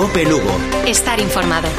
Cope Lugo. Estar informado.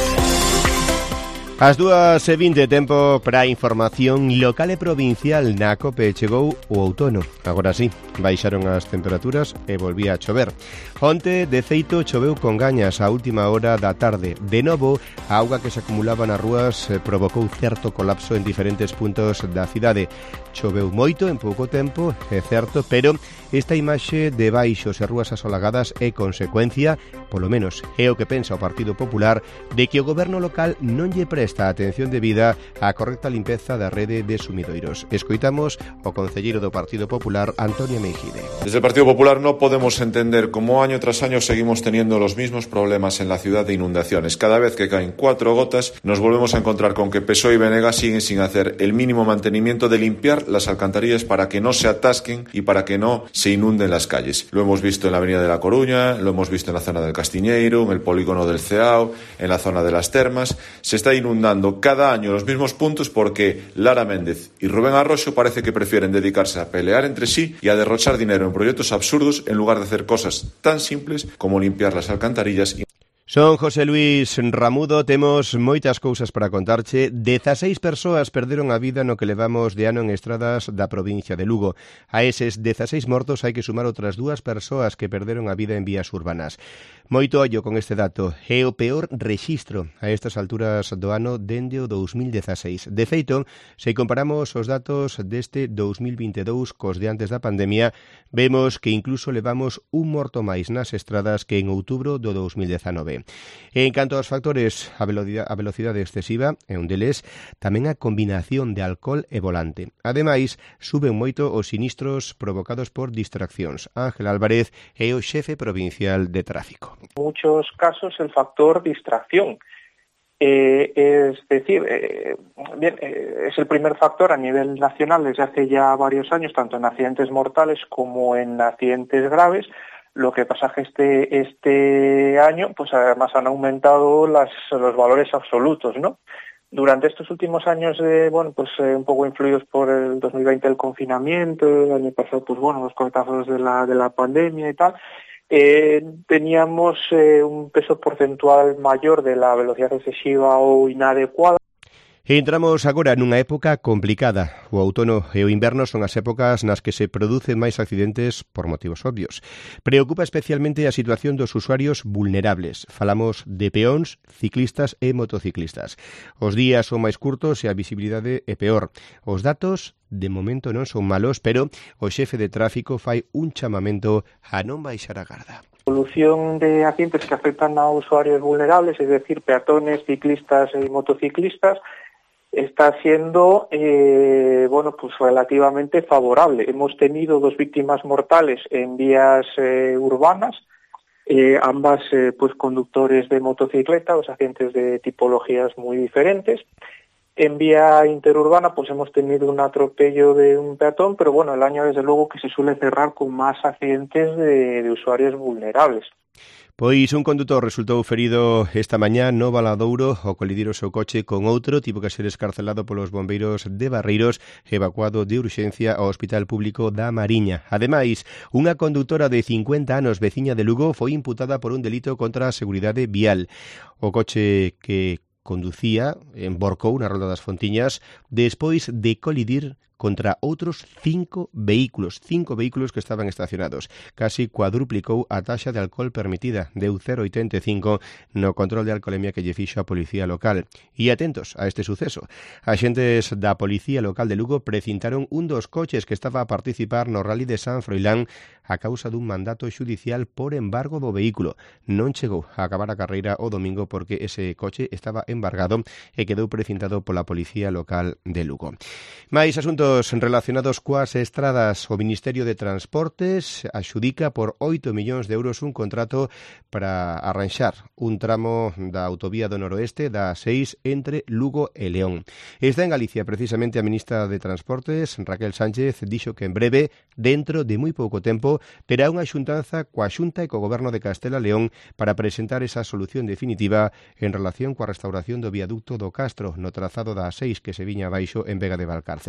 As 2:20, tempo para a información local e provincial. Na Cope chegou o outono. Agora sí, baixaron as temperaturas e volvía a chover. Onte, de feito, choveu con gañas a última hora da tarde. De novo, a auga que se acumulaba nas rúas provocou certo colapso en diferentes puntos da cidade. Choveu moito en pouco tempo, é certo, pero esta imaxe de baixos e rúas asolagadas é consecuencia, polo menos é o que pensa o Partido Popular, de que o goberno local non lle presta atención debida á correcta limpeza da rede de sumidoiros. Escoitamos o concelleiro do Partido Popular, Antonio Meijide. Desde el Partido Popular no podemos entender cómo año tras año seguimos teniendo los mismos problemas en la ciudad de inundaciones. Cada vez que caen 4 gotas nos volvemos a encontrar con que PSOE y Benegas siguen sin hacer el mínimo mantenimiento de limpiar las alcantarillas para que no se atasquen y para que no se inunden las calles. Lo hemos visto en la avenida de La Coruña, lo hemos visto en la zona del Castiñeiro, en el polígono del Ceao, en la zona de las Termas. Se está inundando cada año los mismos puntos porque Lara Méndez y Rubén Arroxo parece que prefieren dedicarse a pelear entre sí y a derrochar dinero en proyectos absurdos en lugar de hacer cosas tan simples como limpiar las alcantarillas. Son José Luis Ramudo, temos moitas cousas para contarche. 16 persoas perderon a vida no que levamos de ano en estradas da provincia de Lugo. A eses 16 mortos hai que sumar outras 2 persoas que perderon a vida en vías urbanas. Moito ollo con este dato. É o peor rexistro a estas alturas do ano dende o 2016. De feito, se comparamos os datos deste 2022 cos de antes da pandemia, vemos que incluso levamos un morto máis nas estradas que en outubro do 2019. En canto aos factores, a velocidade excesiva é un deles, tamén a combinación de alcohol e volante. Ademais, suben moito os sinistros provocados por distraccións. Ángel Álvarez é o xefe provincial de tráfico. En muchos casos el factor distracción. Es decir, es el primer factor a nivel nacional desde hace ya varios años, tanto en accidentes mortales como en accidentes graves. Lo que pasa es que este año, pues además han aumentado los valores absolutos, ¿no? Durante estos últimos años, un poco influidos por el 2020 el confinamiento, el año pasado, los coletazos de la pandemia y tal, teníamos un peso porcentual mayor de la velocidad excesiva o inadecuada. Entramos agora nunha época complicada. O outono e o inverno son as épocas nas que se producen máis accidentes por motivos obvios. Preocupa especialmente a situación dos usuarios vulnerables. Falamos de peóns, ciclistas e motociclistas. Os días son máis curtos e a visibilidade é peor. Os datos de momento non son malos, pero o xefe de tráfico fai un chamamento a non baixar a garda. Solución de accidentes que afectan a usuarios vulnerables, es decir, peatones, ciclistas y motociclistas, está siendo relativamente favorable. Hemos tenido 2 víctimas mortales en vías urbanas, ambas conductores de motocicleta, accidentes de tipologías muy diferentes. En vía interurbana hemos tenido un atropello de un peatón, pero el año desde luego que se suele cerrar con más accidentes de usuarios vulnerables. Pois un condutor resultou ferido esta mañá no Valadouro ao colidir o seu coche con outro, tivo que ser escarcelado polos bombeiros de Barreiros e evacuado de urxencia ao Hospital Público da Mariña. Ademais, unha condutora de 50 anos veciña de Lugo foi imputada por un delito contra a seguridade vial. O coche que conducía emborcou na Rolda das Fontiñas despois de colidir contra outros 5 vehículos que estaban estacionados. Casi cuadruplicou a taxa de alcohol permitida, deu 0,85 no control de alcolemia que lle fixo a policía local. E atentos a este suceso. Axentes da policía local de Lugo precintaron un dos coches que estaba a participar no Rally de San Froilán a causa dun mandato xudicial por embargo do vehículo. Non chegou a acabar a carreira o domingo porque ese coche estaba embargado e quedou precintado pola policía local de Lugo. Mais asuntos relacionados coas estradas. O Ministerio de Transportes axudica por 8 millóns de euros un contrato para arranxar un tramo da autovía do noroeste da A6 entre Lugo e León. Está en Galicia precisamente a ministra de Transportes, Raquel Sánchez, dixo que en breve, dentro de moi pouco tempo, terá unha xuntanza coa Xunta e co Goberno de Castela e León para presentar esa solución definitiva en relación coa restauración do viaducto do Castro no trazado da A6 que se viña abaixo en Vega de Valcarce.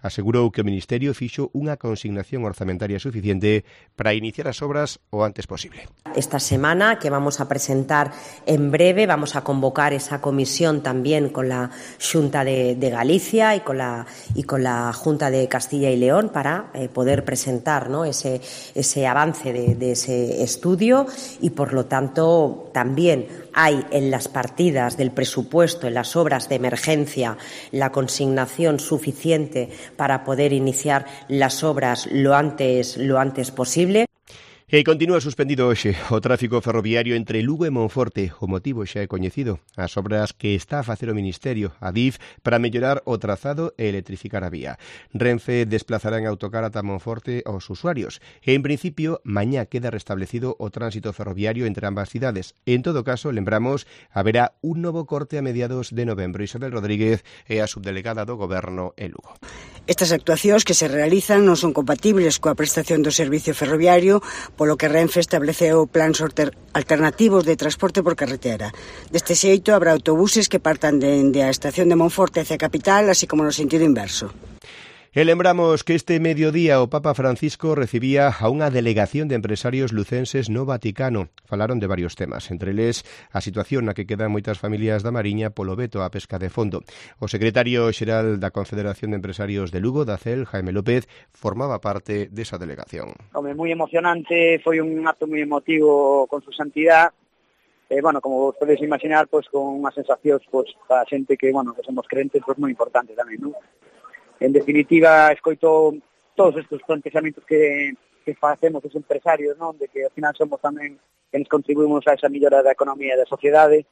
asegurou que o Ministerio fixo unha consignación orzamentaria suficiente para iniciar as obras o antes posible. Esta semana, que vamos a presentar en breve, vamos a convocar esa comisión también con la Xunta de Galicia y con la Junta de Castilla y León para poder presentar, ¿no?, ese avance de ese estudio, y por lo tanto también hay en las partidas del presupuesto, en las obras de emergencia, la consignación suficiente para poder iniciar las obras lo antes posible. E continúa suspendido hoxe o tráfico ferroviario entre Lugo e Monforte. O motivo xa é coñecido: as obras que está a facer o Ministerio, Adif, para mellorar o trazado e electrificar a vía. Renfe desplazará en autocar ata Monforte aos usuarios. E, en principio, mañá queda restablecido o tránsito ferroviario entre ambas cidades. En todo caso, lembramos, haberá un novo corte a mediados de novembro. Isabel Rodríguez é a subdelegada do Goberno en Lugo. Estas actuacións que se realizan non son compatibles coa prestación do servicio ferroviario, polo que Renfe estableceu plans alternativos de transporte por carretera. Deste xeito, habrá autobuses que partan dende a estación de Monforte hacia a capital, así como no sentido inverso. E lembramos que este mediodía o Papa Francisco recibía a unha delegación de empresarios lucenses no Vaticano. Falaron de varios temas, entre eles a situación na que quedan moitas familias da Mariña polo veto á pesca de fondo. O secretario xeral da Confederación de Empresarios de Lugo, da CEL, Jaime López, formaba parte desa delegación. Home, moi emocionante, foi un acto moi emotivo con su santidad. Como vos podedes imaginar, con unhas sensacións para a xente que somos crentes, moi importante tamén, non? En definitiva, escoito todos estes plantexamentos que facemos os empresarios, non? De que ao final somos tamén que nos contribuimos a esa mellora da economía e da sociedade.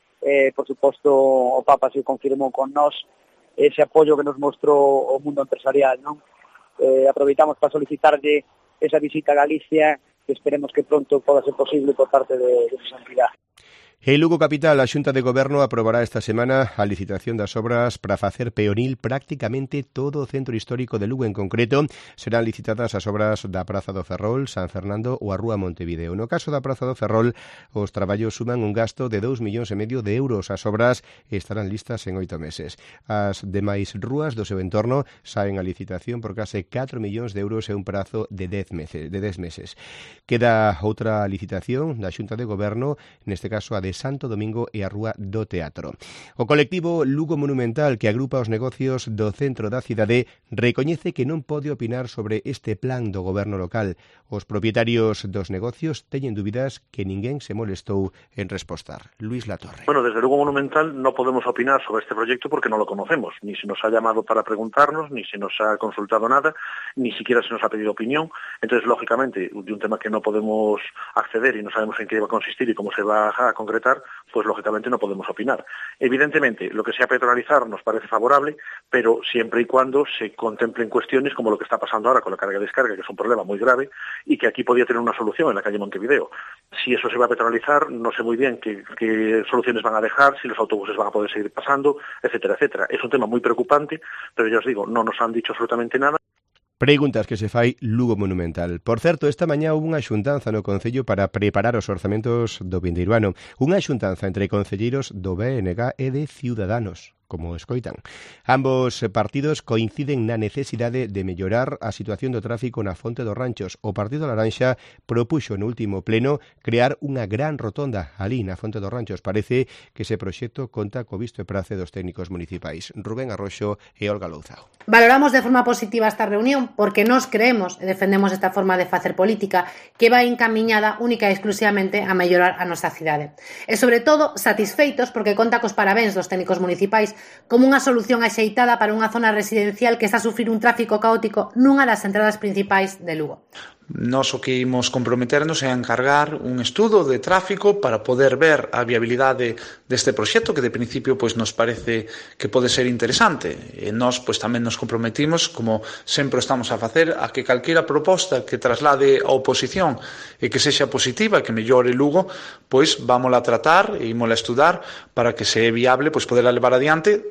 Por suposto, o Papa se confirmou con nós ese apoio que nos mostrou o mundo empresarial, non? Aproveitamos para solicitarlle esa visita a Galicia, que esperemos que pronto poda ser posible por parte de su santidad. En Lugo Capital, a Xunta de Goberno aprobará esta semana a licitación das obras para facer peonil prácticamente todo o centro histórico de Lugo. En concreto, serán licitadas as obras da Praza do Ferrol, San Fernando ou a Rúa Montevideo. No caso da Praza do Ferrol, os traballos suman un gasto de 2,5 millóns de euros. As obras estarán listas en 8 meses. As demais rúas do seu entorno saen a licitación por case 4 millóns de euros e un prazo de 10 meses. Queda outra licitación da Xunta de Goberno, neste caso a de Santo Domingo e a Rúa do Teatro. O colectivo Lugo Monumental, que agrupa os negocios do centro da cidade, recoñece que non pode opinar sobre este plan do goberno local. Os propietarios dos negocios teñen dúbidas que ninguén se molestou en respostar. Luis Latorre. Desde Lugo Monumental no podemos opinar sobre este proyecto porque no lo conocemos. Ni se nos ha llamado para preguntarnos, ni se nos ha consultado nada, ni siquiera se nos ha pedido opinión. Entonces, lógicamente, de un tema que no podemos acceder y no sabemos en qué va a consistir y cómo se va a concretar, pues lógicamente no podemos opinar. Evidentemente, lo que sea peatonalizar nos parece favorable, pero siempre y cuando se contemplen cuestiones como lo que está pasando ahora con la carga y descarga, que es un problema muy grave y que aquí podía tener una solución en la calle Montevideo. Si eso se va a peatonalizar, no sé muy bien qué soluciones van a dejar, si los autobuses van a poder seguir pasando, etcétera, etcétera. Es un tema muy preocupante, pero ya os digo, no nos han dicho absolutamente nada. Preguntas que se fai Lugo Monumental. Por certo, esta mañá houve unha xuntanza no Concello para preparar os orzamentos do vindeiro ano. Unha xuntanza entre concelleiros do BNG e de Ciudadanos, como escoitan. Ambos partidos coinciden na necesidade de mellorar a situación do tráfico na Fonte dos Ranchos. O Partido Laranxa propuxo no último pleno crear unha gran rotonda ali na Fonte dos Ranchos. Parece que ese proxecto conta co visto e prace dos técnicos municipais. Rubén Arroxo e Olga Louzao. Valoramos de forma positiva esta reunión porque nós creemos e defendemos esta forma de facer política que vai encamiñada única e exclusivamente a mellorar a nosa cidade. E, sobre todo, satisfeitos porque conta cos parabéns dos técnicos municipais como unha solución axeitada para unha zona residencial que está a sufrir un tráfico caótico nunha das entradas principais de Lugo. Nos o que imos comprometernos é a encargar un estudo de tráfico para poder ver a viabilidade deste proxecto que de principio nos parece que pode ser interesante. E nós tamén nos comprometimos, como sempre estamos a facer, a que calquera proposta que traslade a oposición e que sexa positiva, que mellore Lugo, vámola a tratar e ímola a estudar para que se é viable poderla levar adiante.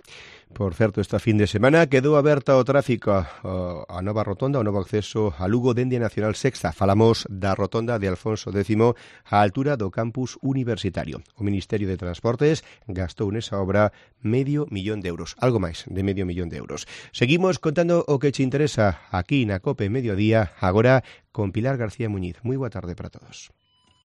Por certo, esta fin de semana quedou aberta ao tráfico a nova rotonda, o novo acceso a Lugo dende a Nacional Sexta. Falamos da rotonda de Alfonso X á altura do campus universitario. O Ministerio de Transportes gastou nesa obra €500,000, algo máis de €500,000. Seguimos contando o que che interesa aquí na COPE Mediodía, agora con Pilar García Muñiz. Moi boa tarde para todos.